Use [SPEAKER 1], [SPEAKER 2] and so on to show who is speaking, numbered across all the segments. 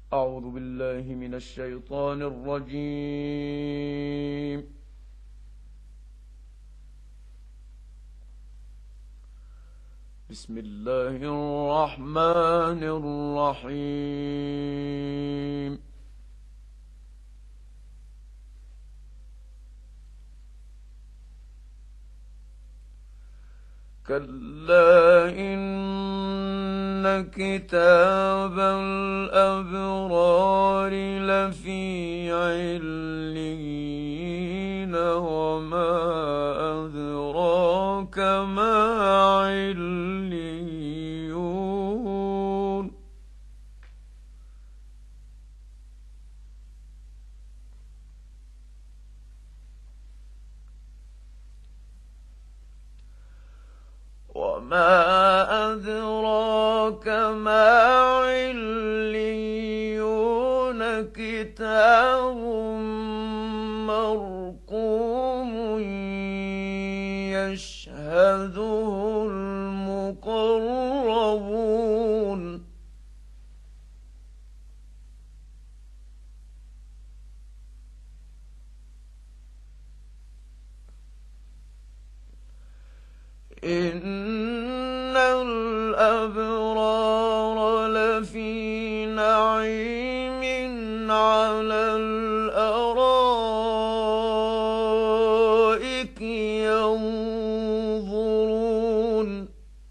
[SPEAKER 1] أعوذ بالله من الشيطان الرجيم. بسم الله الرحمن الرحيم. كلا إن كتاب الأبرار لفي عليين وما أدراك ما عليون وما أدراك ما عليون كتاب مرقوم يشهده المقربون إن الأبرار لفي نعيم على الأرائك ينظرون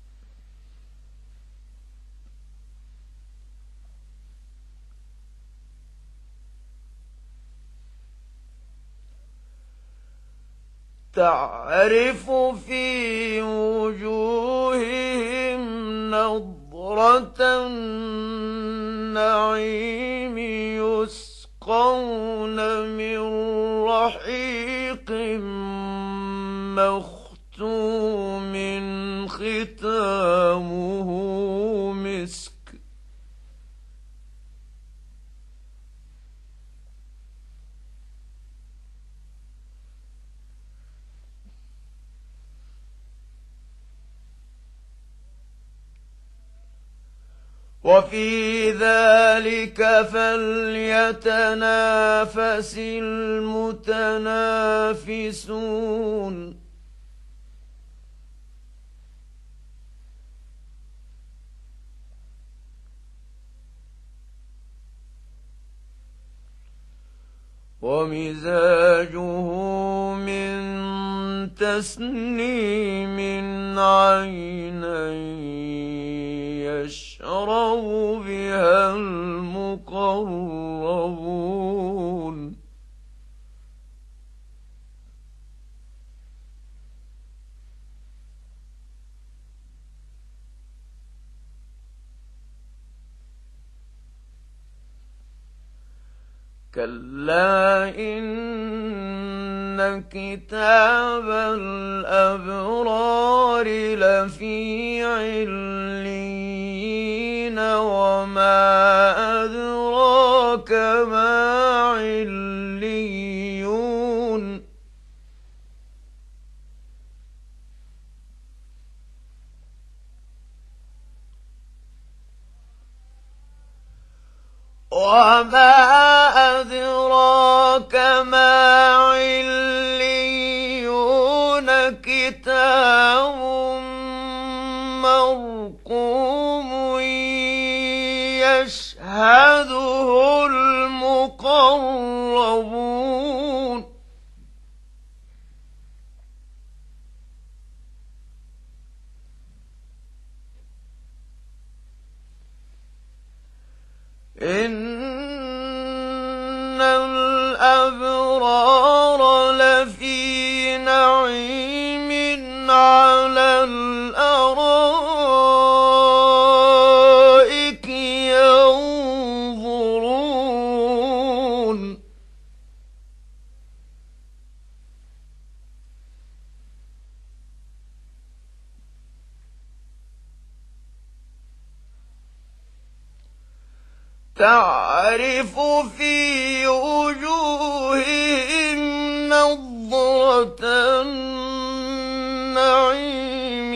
[SPEAKER 1] تعرف في وجوههم نضرة النعيم يسقون من رحيق مختوم ختامه مسك وفي ذلك فليتنافس المتنافسون ومزاجه من تسنيم عينا يشرب بها المقربون كلا إن كتاب الأبرار لفي عليين وما أدراك ما عليون وما أدراك ما عليون كتاب مرقوم يشهده المقربون إن الأبرار لفي نعيم على الأرائك ينظرون تعرف في وجوههم نضرة النعيم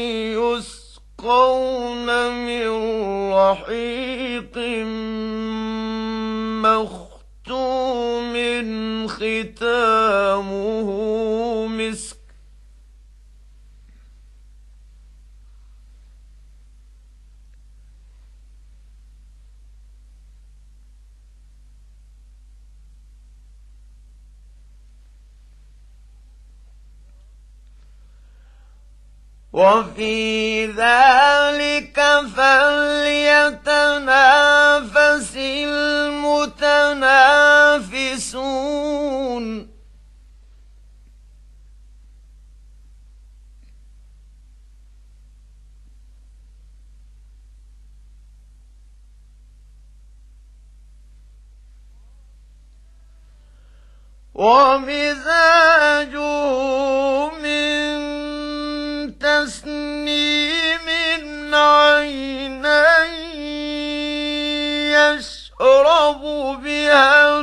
[SPEAKER 1] يسقون من رحيق ختامه مسك وفي ذلك فليتنافس المتنافسون ومزاجه من تسنيم عينا يشرب بها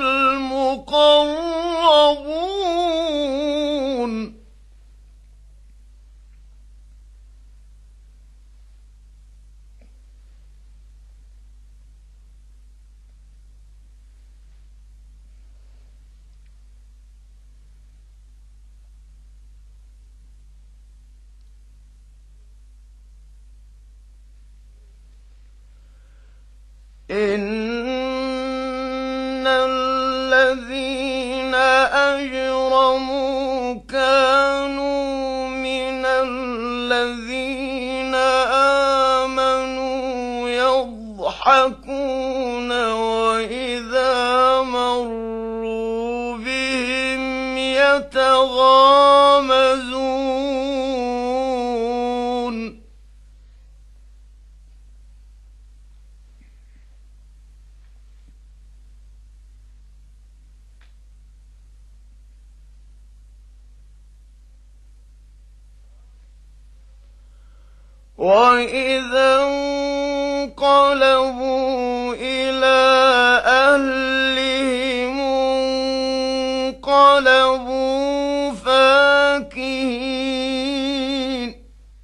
[SPEAKER 1] المقربون إن الذين أجرموا كانوا من الذين آمنوا يضحكون وإذا مروا بهم يتغامزون وإذا انقلبوا إلى أهلهم انقلبوا فاكهين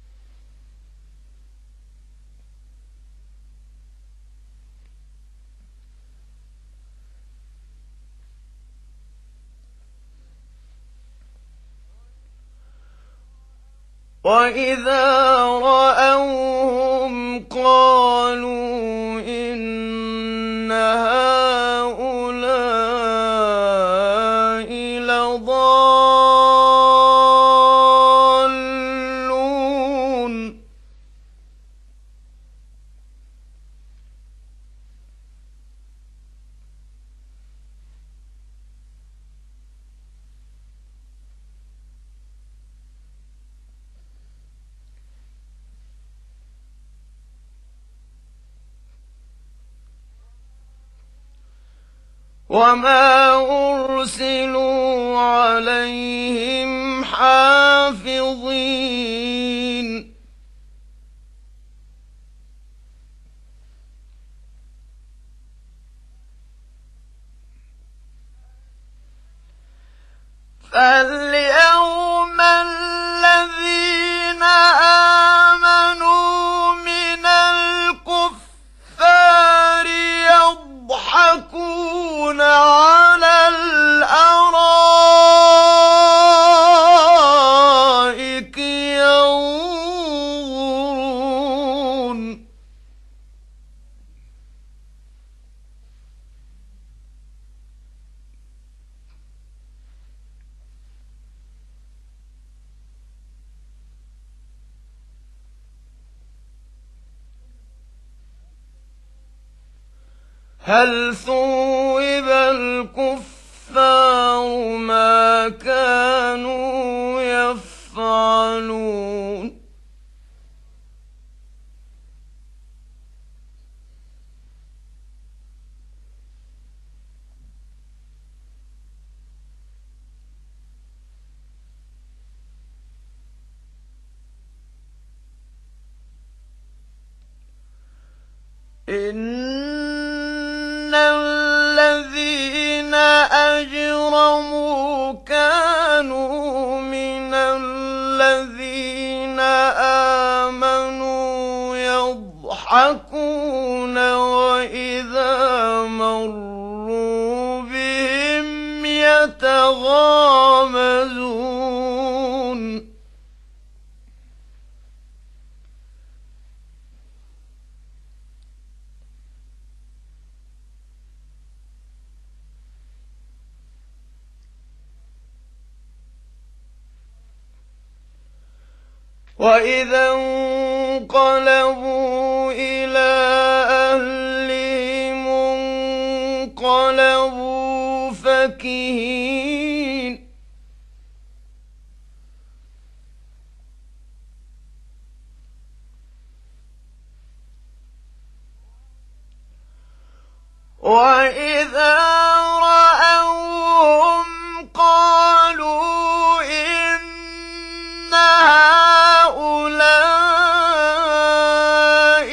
[SPEAKER 1] وإذا رأوهم قالوا إن هؤلاء لضالون وما أرسلوا عليهم حافظين فاليوم الذين آمنوا من الكفار يضحكون على الأرائك ينظرون هل ثوب الكفار ما كانوا يفعلون إن الذين أجرموا كانوا من الذين آمنوا يضحكون وإذا مروا بهم يتغامزون وإذا انقلبوا إلى أهلهم انقلبوا فكهين وإذا رأوهم قالوا إن هؤلاء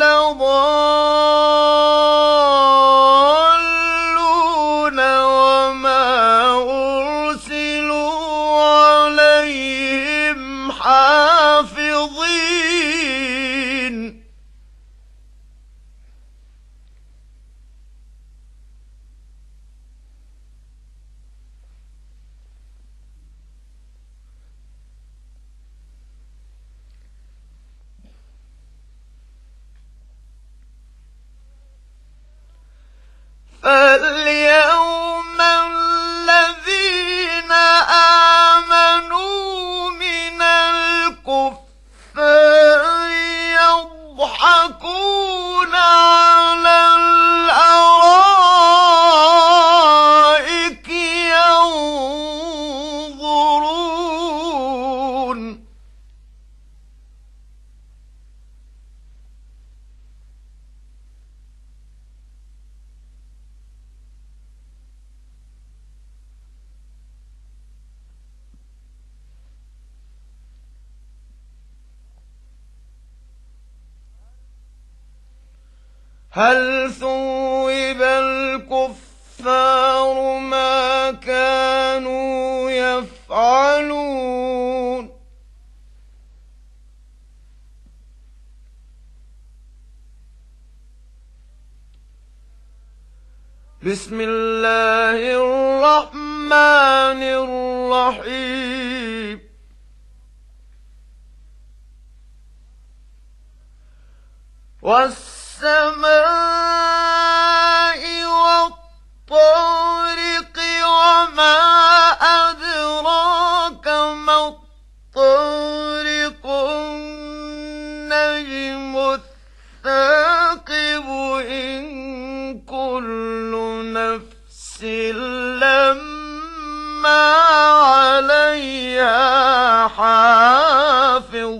[SPEAKER 1] لضالون وما أرسلوا عليهم حافظين فاليوم الذين آمنوا من الكفار يضحكون على الأرائك ينظرون هل ثوب الكفار ما كانوا يفعلون بسم الله الرحمن الرحيم والسماء والطارق وما أدراك ما الطارق النجم الثاقب إن كل نفس لما عليها حافظ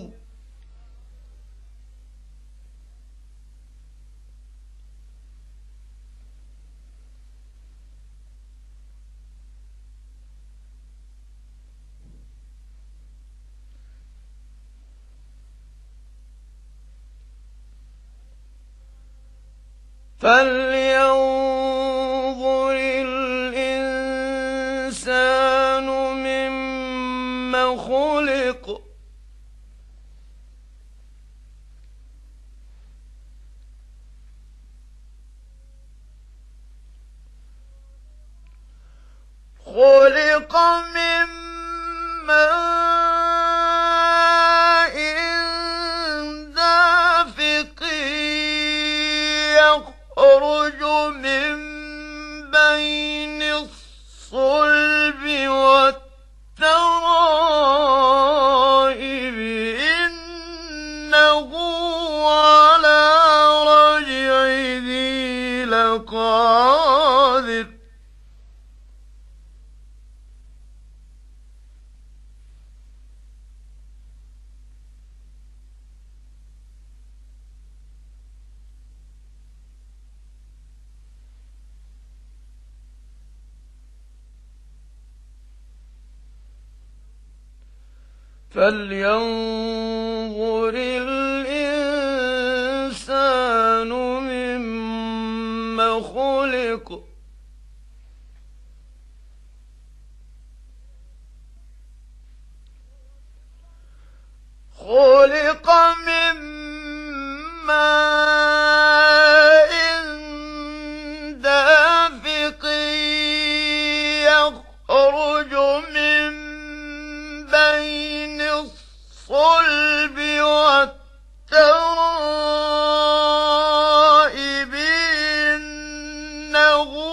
[SPEAKER 1] فلينظر الإنسان مما خلق خلق من ماء دافق يخرج من بين الصلب والترائب إنه على رجعه لقادر فلينظر الإنسان مما خلق خلق من ماء دافق يخرج من بين الصلب والترائب إنه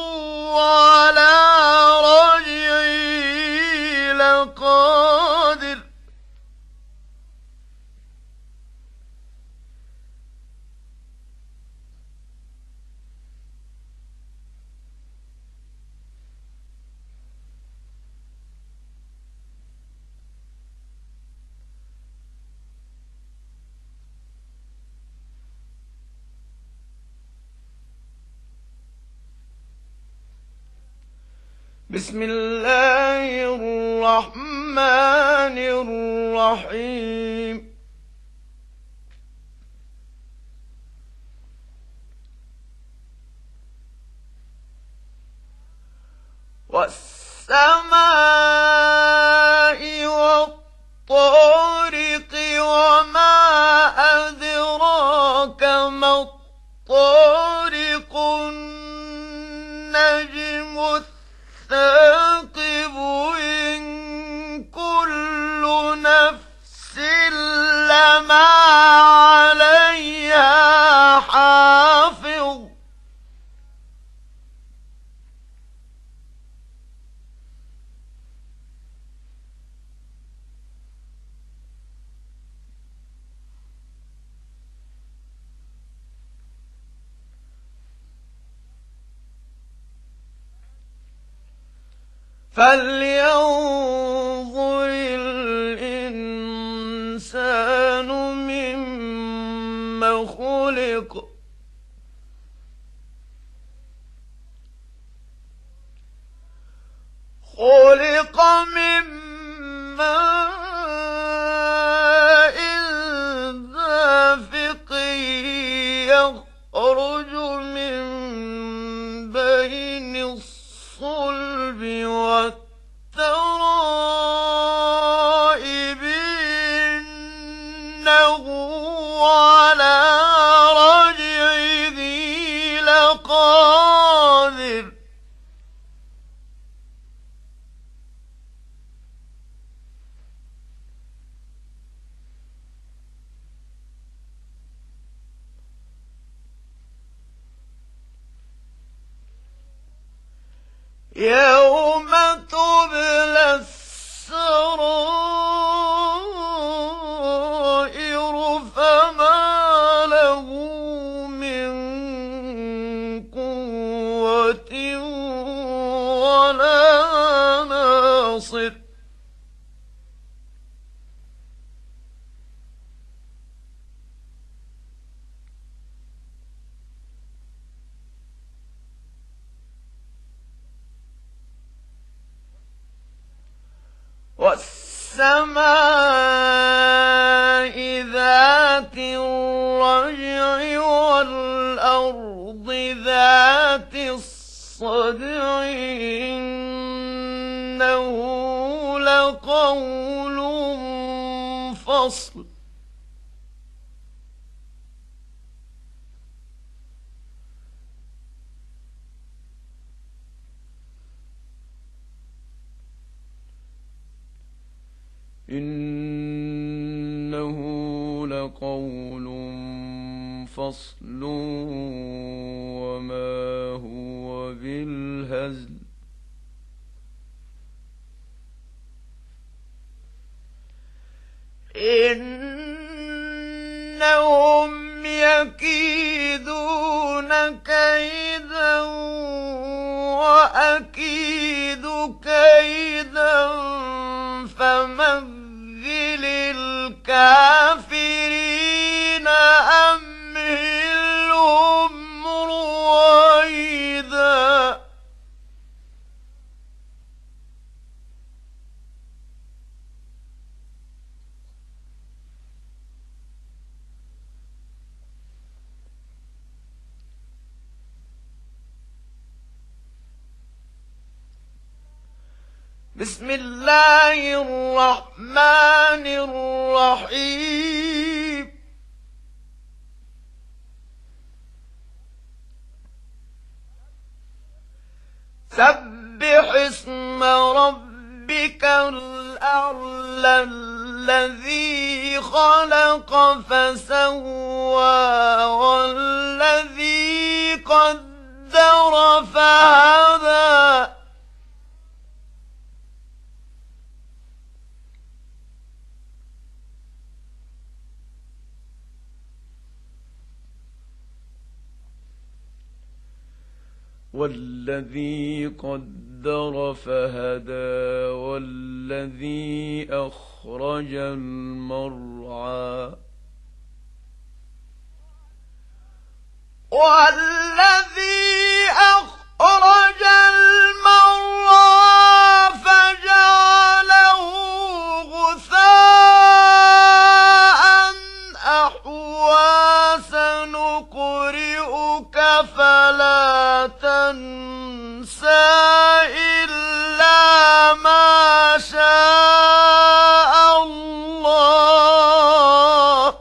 [SPEAKER 1] بسم الله الرحمن الرحيم والسماء والطارق وما أدراك ما الطارق النجم الثاقب إن كل نفس لما عليها حافظ فلينظر الإنسان مما خلق خلق من ماء دافق يخرج من بين الصلب والترائب إنه على رجعه لقادر يوم تبلى السرائر فما له من قوة ولا ناصر والسماء ذات الرجع والأرض ذات الصدع إنه لقول فصل إنه لقول فصل وما هو بالهزل إنهم يكيدون كيدا وأكيد كيدا فمهل الكافرين أمهلهم رويدا بسم الله الرحمن الرحيم سبح اسم ربك الأعلى الذي خلق فسوى والذي قدر فهدى والذي قدر فهدى والذي أخرج المرعى والذي أخرج المرعى فلا تنسى إلا ما شاء الله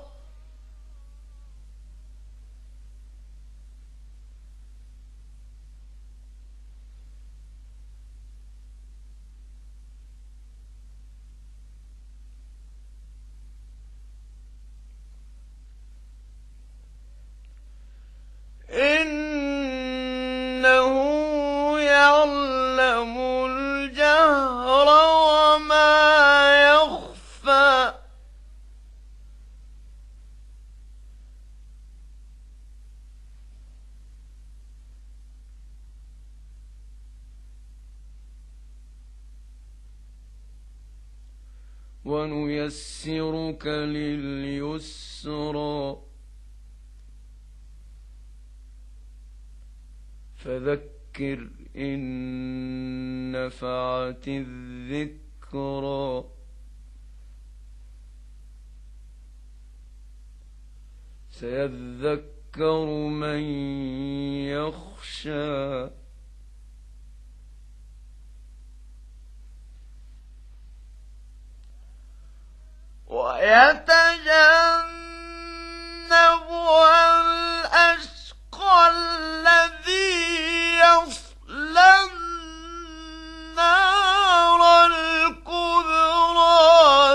[SPEAKER 1] إنه يعلم الجهر وما يخفى ونيسرك لليسرى فذكر إن نفعت الذكرى سيذكر من يخشى ويتجنبها الأشقى الذي يصلى النار الكبرى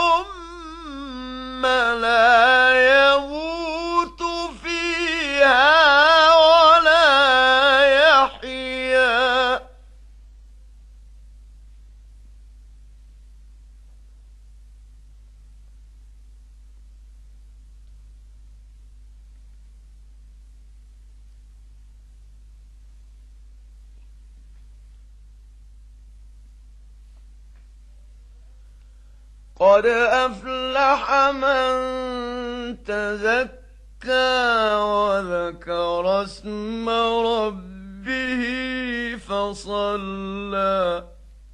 [SPEAKER 1] ثم لا يموت فيها ولا يحيا قد أفلح من تزكى وذكر اسم ربه فصلى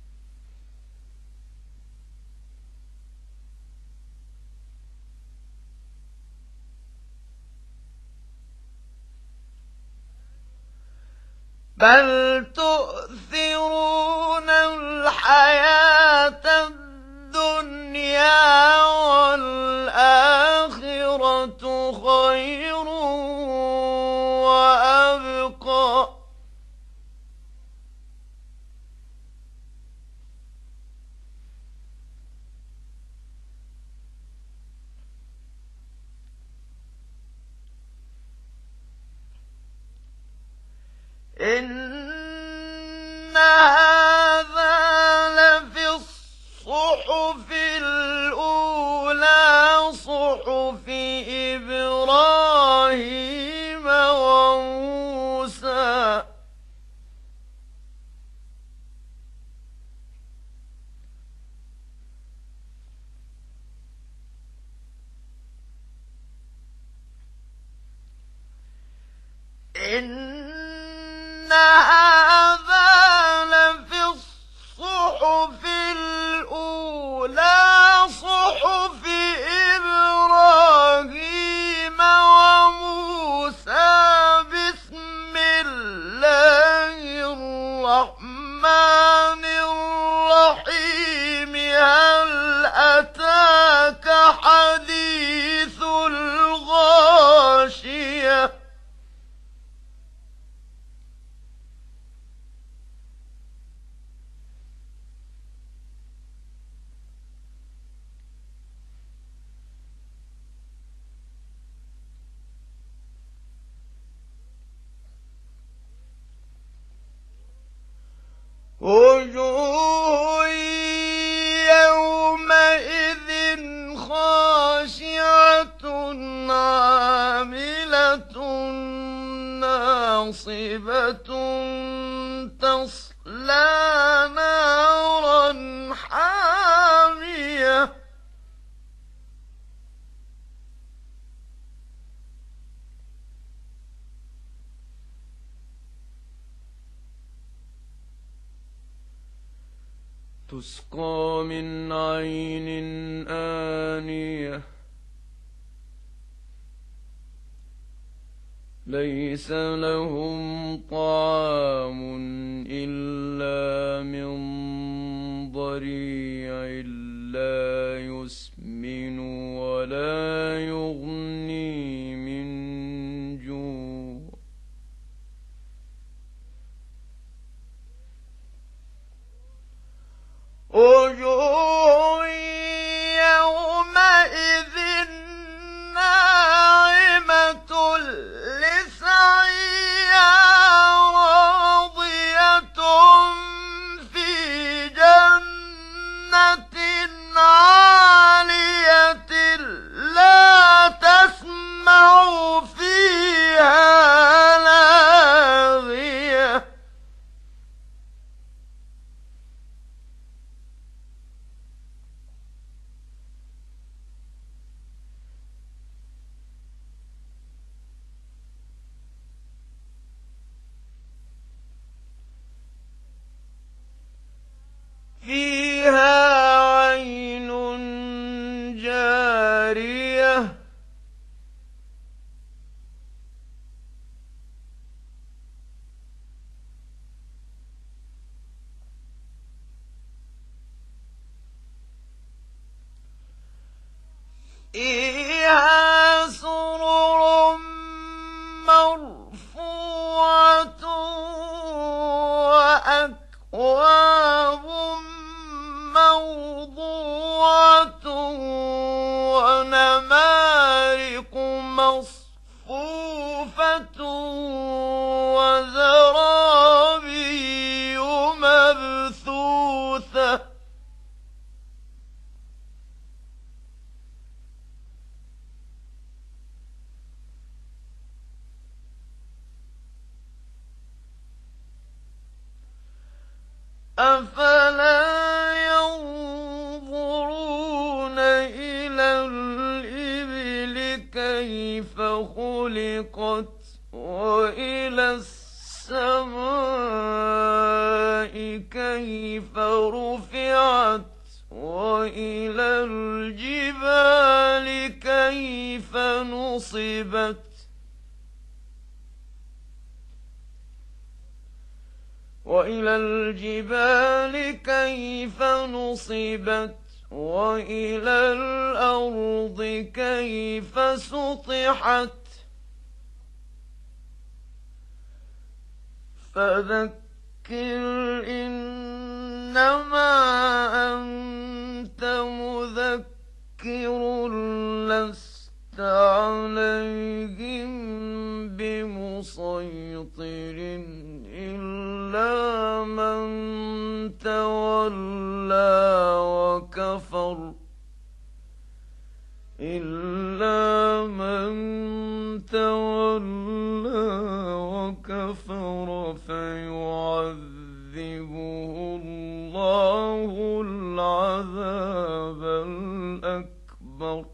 [SPEAKER 1] بل تؤثرون الحياة الدنيا والآخرة خير وأبقى إن هذا لفي الصحف الأولى صحف إبراهيم وموسى إن هذا لفي الصحف الأولى صحف إبراهيم وموسى بسم الله الرحمن الرحيم هل أتاك حديث الغاشية وجوه يومئذ خاشعة عاملة ناصبة تصلى نارا حامية تسقى من عين آنية ليس لهم طعام إلا من ضريع لا يسمن ولا يغني من جوع وجوه يومئذ ناعمة لسعيها راضية في جنة عالية لا تسمع فيها لاغية فيها عين جارية فيها سرر مرفوعة وأكواب موضوعة ونمارق مصفوفة وزرابي مبثوثة أفلا ينظرون إلى الإبل كيف خلقت وإلى السماء كيف رفعت وإلى الجبال كيف نصبت وإلى الأرض كيف سطحت فذكر إنما أنت مذكر لست عليهم بمسيطر إلا من تولى وكفر فيعذبه الله العذاب الأكبر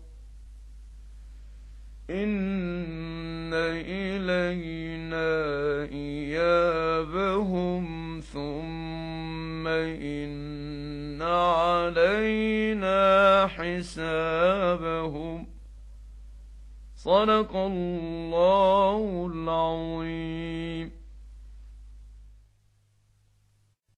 [SPEAKER 1] إن إلينا إيابهم ثم إن علينا حسابهم صدق الله العظيم.